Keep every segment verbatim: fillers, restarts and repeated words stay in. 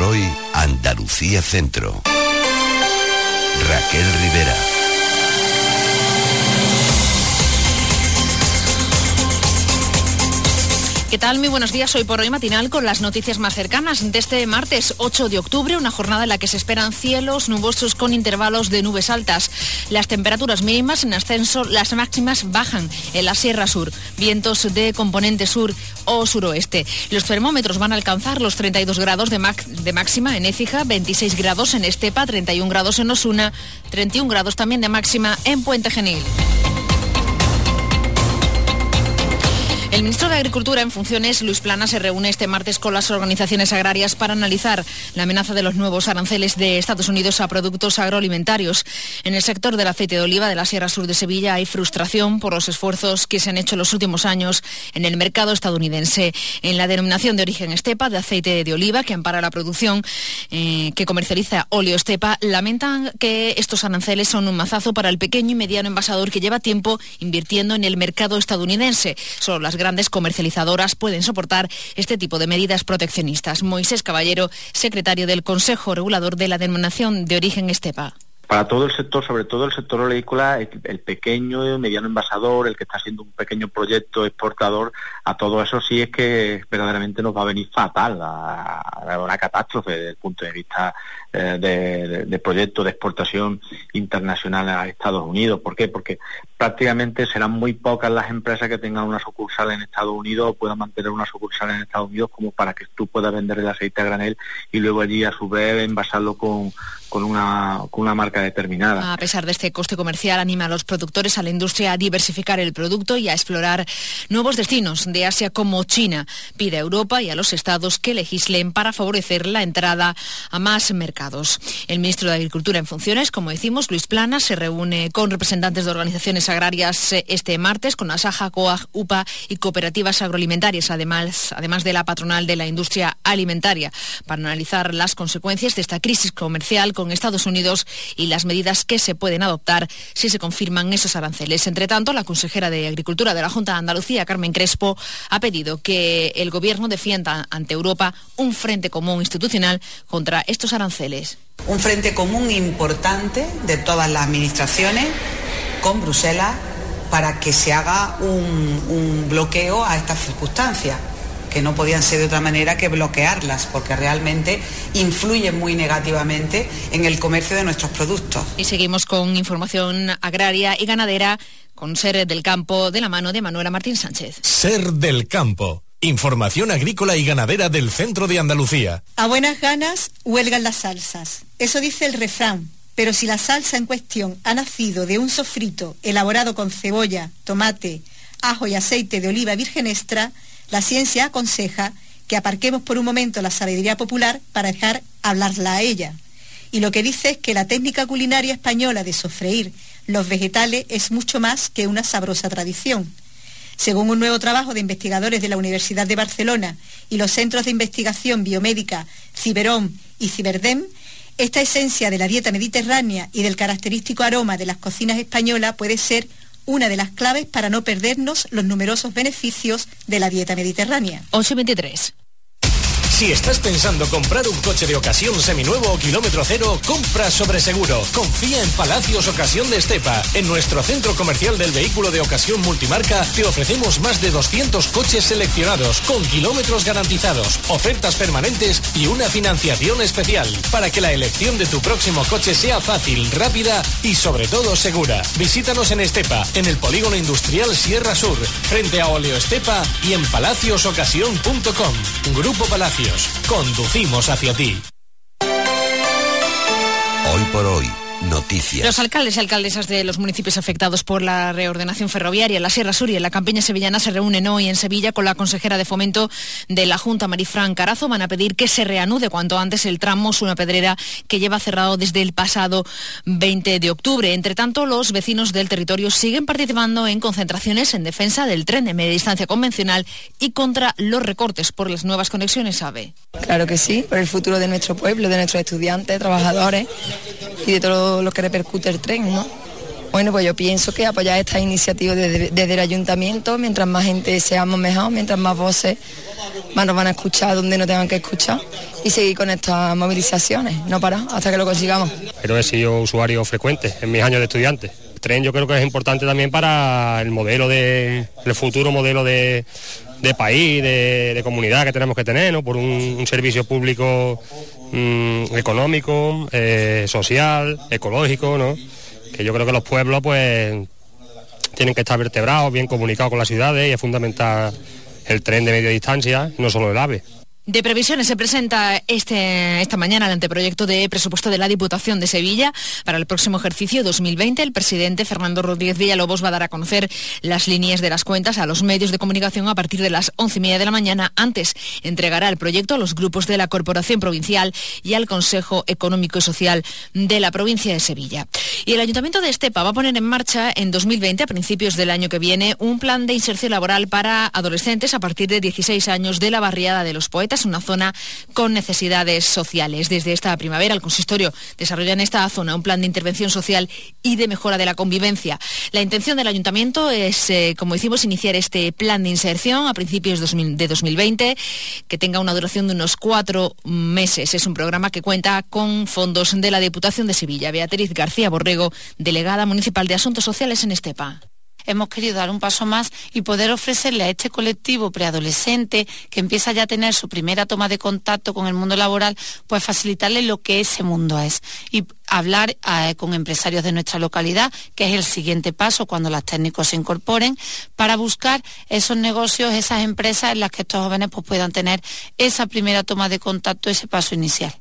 por hoy, Andalucía Centro. Raquel Rivera. ¿Qué tal? Muy buenos días. Hoy por hoy matinal con las noticias más cercanas de este martes ocho de octubre, una jornada en la que se esperan cielos nubosos con intervalos de nubes altas. Las temperaturas mínimas en ascenso, las máximas bajan en la Sierra Sur. Vientos de componente sur o suroeste. Los termómetros van a alcanzar los treinta y dos grados de, de máxima en Écija, veintiséis grados en Estepa, treinta y un grados en Osuna, treinta y un grados también de máxima en Puente Genil. El ministro de Agricultura en funciones, Luis Planas, se reúne este martes con las organizaciones agrarias para analizar la amenaza de los nuevos aranceles de Estados Unidos a productos agroalimentarios. En el sector del aceite de oliva de la Sierra Sur de Sevilla hay frustración por los esfuerzos que se han hecho en los últimos años en el mercado estadounidense. En la denominación de origen Estepa de aceite de oliva, que ampara la producción eh, que comercializa óleo Estepa, lamentan que estos aranceles son un mazazo para el pequeño y mediano envasador que lleva tiempo invirtiendo en el mercado estadounidense. Solo las grandes comercializadoras pueden soportar este tipo de medidas proteccionistas. Moisés Caballero, secretario del Consejo Regulador de la Denominación de Origen Estepa. Para todo el sector, sobre todo el sector oleícola, el, el pequeño y mediano envasador, el que está haciendo un pequeño proyecto exportador, a todo eso sí es que verdaderamente nos va a venir fatal, a, a una catástrofe desde el punto de vista eh, de, de, de proyecto de exportación internacional a Estados Unidos. ¿Por qué? Porque prácticamente serán muy pocas las empresas que tengan una sucursal en Estados Unidos o puedan mantener una sucursal en Estados Unidos como para que tú puedas vender el aceite a granel y luego allí a su vez envasarlo con, con, una, con una marca determinada. A pesar de este coste comercial, anima a los productores, a la industria a diversificar el producto y a explorar nuevos destinos de Asia como China. Pide a Europa y a los estados que legislen para favorecer la entrada a más mercados. El ministro de Agricultura en funciones, como decimos, Luis Planas, se reúne con representantes de organizaciones agrarias este martes, con Asaja, COAG, UPA y cooperativas agroalimentarias, además, además de la patronal de la industria alimentaria, para analizar las consecuencias de esta crisis comercial con Estados Unidos y las medidas que se pueden adoptar si se confirman esos aranceles. Entre tanto, la consejera de Agricultura de la Junta de Andalucía, Carmen Crespo, ha pedido que el Gobierno defienda ante Europa un frente común institucional contra estos aranceles. Un frente común importante de todas las administraciones con Bruselas para que se haga un, un bloqueo a estas circunstancias, que no podían ser de otra manera que bloquearlas, porque realmente influyen muy negativamente en el comercio de nuestros productos. Y seguimos con información agraria y ganadera con Ser del Campo, de la mano de Manuela Martín Sánchez. Ser del Campo. Información agrícola y ganadera del centro de Andalucía. A buenas ganas huelgan las salsas. Eso dice el refrán. Pero si la salsa en cuestión ha nacido de un sofrito elaborado con cebolla, tomate, ajo y aceite de oliva virgen extra, la ciencia aconseja que aparquemos por un momento la sabiduría popular para dejar hablarla a ella. Y lo que dice es que la técnica culinaria española de sofreír los vegetales es mucho más que una sabrosa tradición. Según un nuevo trabajo de investigadores de la Universidad de Barcelona y los Centros de Investigación Biomédica Ciberón y Ciberdem, esta esencia de la dieta mediterránea y del característico aroma de las cocinas españolas puede ser una de las claves para no perdernos los numerosos beneficios de la dieta mediterránea. once veintitrés. Si estás pensando comprar un coche de ocasión seminuevo o kilómetro cero, compra sobre seguro. Confía en Palacios Ocasión de Estepa. En nuestro centro comercial del vehículo de ocasión multimarca te ofrecemos más de doscientos coches seleccionados con kilómetros garantizados, ofertas permanentes y una financiación especial para que la elección de tu próximo coche sea fácil, rápida y sobre todo segura. Visítanos en Estepa, en el polígono industrial Sierra Sur, frente a Oleo Estepa y en palacios ocasión punto com. Grupo Palacios. Conducimos hacia ti. Hoy por hoy, noticias. Los alcaldes y alcaldesas de los municipios afectados por la reordenación ferroviaria en la Sierra Sur y en la Campiña Sevillana se reúnen hoy en Sevilla con la consejera de Fomento de la Junta, Marifran Carazo. Van a pedir que se reanude cuanto antes el tramo Suna Pedrera, que lleva cerrado desde el pasado veinte de octubre. Entre tanto, los vecinos del territorio siguen participando en concentraciones en defensa del tren de media distancia convencional y contra los recortes por las nuevas conexiones AVE. Claro que sí, por el futuro de nuestro pueblo, de nuestros estudiantes, trabajadores y de todo lo que repercute el tren, ¿no? Bueno, pues yo pienso que apoyar esta iniciativa desde, desde el ayuntamiento, mientras más gente seamos mejor, mientras más voces más nos van a escuchar donde no tengan que escuchar y seguir con estas movilizaciones, no parar hasta que lo consigamos. Pero he sido usuario frecuente en mis años de estudiante. El tren yo creo que es importante también para el modelo de, el futuro modelo de, de país, de, de comunidad que tenemos que tener, ¿no? Por un, un servicio público mmm, económico, eh, social, ecológico, ¿no? Que yo creo que los pueblos pues tienen que estar vertebrados, bien comunicados con las ciudades, y es fundamental el tren de media distancia, no solo el AVE. De previsiones se presenta este, esta mañana el anteproyecto de presupuesto de la Diputación de Sevilla para el próximo ejercicio dos mil veinte. El presidente Fernando Rodríguez Villalobos va a dar a conocer las líneas de las cuentas a los medios de comunicación a partir de las once y media de la mañana. Antes entregará el proyecto a los grupos de la Corporación Provincial y al Consejo Económico y Social de la provincia de Sevilla. Y el Ayuntamiento de Estepa va a poner en marcha en dos mil veinte, a principios del año que viene, un plan de inserción laboral para adolescentes a partir de dieciséis años de la barriada de Los Poetas, una zona con necesidades sociales. Desde esta primavera el consistorio desarrolla en esta zona un plan de intervención social y de mejora de la convivencia. La intención del ayuntamiento es, eh, como decimos, iniciar este plan de inserción a principios de dos mil veinte, que tenga una duración de unos cuatro meses. Es un programa que cuenta con fondos de la Diputación de Sevilla. Beatriz García Borrego, delegada municipal de Asuntos Sociales en Estepa. Hemos querido dar un paso más y poder ofrecerle a este colectivo preadolescente que empieza ya a tener su primera toma de contacto con el mundo laboral, pues facilitarle lo que ese mundo es y hablar eh, con empresarios de nuestra localidad, que es el siguiente paso cuando los técnicos se incorporen, para buscar esos negocios, esas empresas en las que estos jóvenes pues, puedan tener esa primera toma de contacto, ese paso inicial.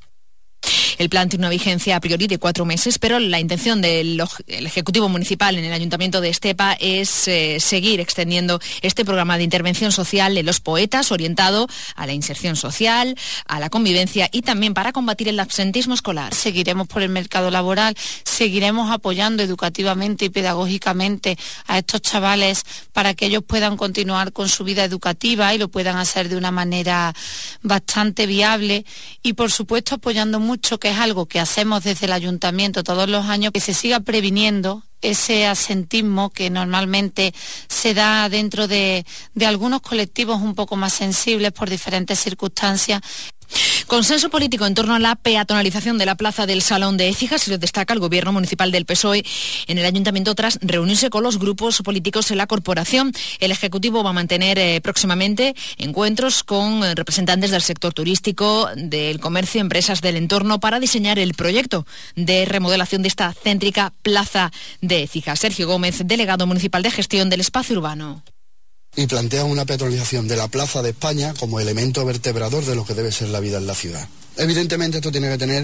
El plan tiene una vigencia a priori de cuatro meses, pero la intención del Ejecutivo Municipal en el Ayuntamiento de Estepa es eh, seguir extendiendo este programa de intervención social en Los Poetas, orientado a la inserción social, a la convivencia y también para combatir el absentismo escolar. Seguiremos por el mercado laboral, seguiremos apoyando educativamente y pedagógicamente a estos chavales para que ellos puedan continuar con su vida educativa y lo puedan hacer de una manera bastante viable y, por supuesto, apoyando mucho, que es algo que hacemos desde el ayuntamiento todos los años, que se siga previniendo ese asentismo que normalmente se da dentro de, de algunos colectivos un poco más sensibles por diferentes circunstancias. Consenso político en torno a la peatonalización de la plaza del Salón de Écija, se lo destaca el Gobierno Municipal del P S O E en el Ayuntamiento tras reunirse con los grupos políticos en la corporación. El Ejecutivo va a mantener eh, próximamente encuentros con eh, representantes del sector turístico, del comercio, empresas del entorno para diseñar el proyecto de remodelación de esta céntrica plaza de Écija. Sergio Gómez, delegado municipal de gestión del espacio urbano. Y plantea una peatonalización de la Plaza de España como elemento vertebrador de lo que debe ser la vida en la ciudad. Evidentemente esto tiene que tener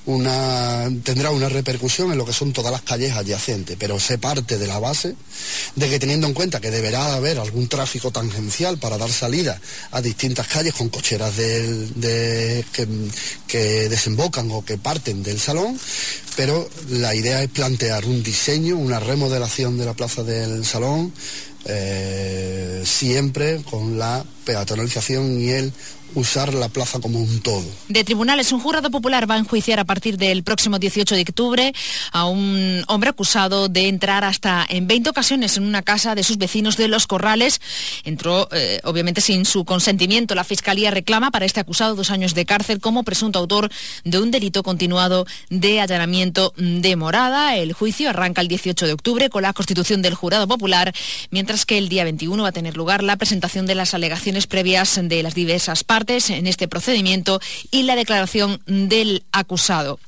una, tendrá una repercusión en lo que son todas las calles adyacentes, pero se parte de la base de que, teniendo en cuenta que deberá haber algún tráfico tangencial para dar salida a distintas calles con cocheras del, de, que, que desembocan o que parten del Salón, pero la idea es plantear un diseño, una remodelación de la Plaza del Salón, Eh, siempre con la peatonalización y el usar la plaza como un todo. De tribunales, un jurado popular va a enjuiciar a partir del próximo dieciocho de octubre a un hombre acusado de entrar hasta en veinte ocasiones en una casa de sus vecinos de Los Corrales. Entró, eh, obviamente, sin su consentimiento. La Fiscalía reclama para este acusado dos años de cárcel como presunto autor de un delito continuado de allanamiento de morada. El juicio arranca el dieciocho de octubre con la constitución del jurado popular, mientras que el día veintiuno va a tener lugar la presentación de las alegaciones previas de las diversas partes en este procedimiento y la declaración del acusado.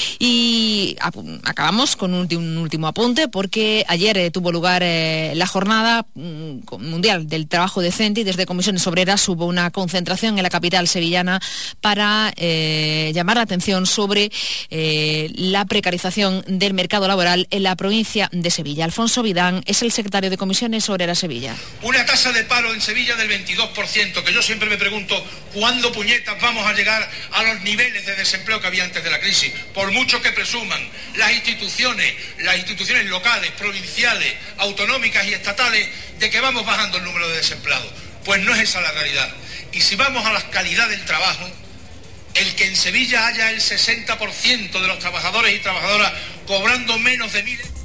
Y acabamos con un último, un último apunte, porque ayer eh, tuvo lugar eh, la jornada mm, mundial del trabajo decente y desde Comisiones Obreras hubo una concentración en la capital sevillana para eh, llamar la atención sobre eh, la precarización del mercado laboral en la provincia de Sevilla. Alfonso Vidán es el secretario de Comisiones Obreras Sevilla. Una tasa de paro en Sevilla del veintidós por ciento, que yo siempre me pregunto cuándo puñetas vamos a llegar a los niveles de desempleo que había antes de la crisis, por mucho que presuman las instituciones, las instituciones locales, provinciales, autonómicas y estatales, de que vamos bajando el número de desempleados. Pues no es esa la realidad. Y si vamos a la calidad del trabajo, el que en Sevilla haya el sesenta por ciento de los trabajadores y trabajadoras cobrando menos de mil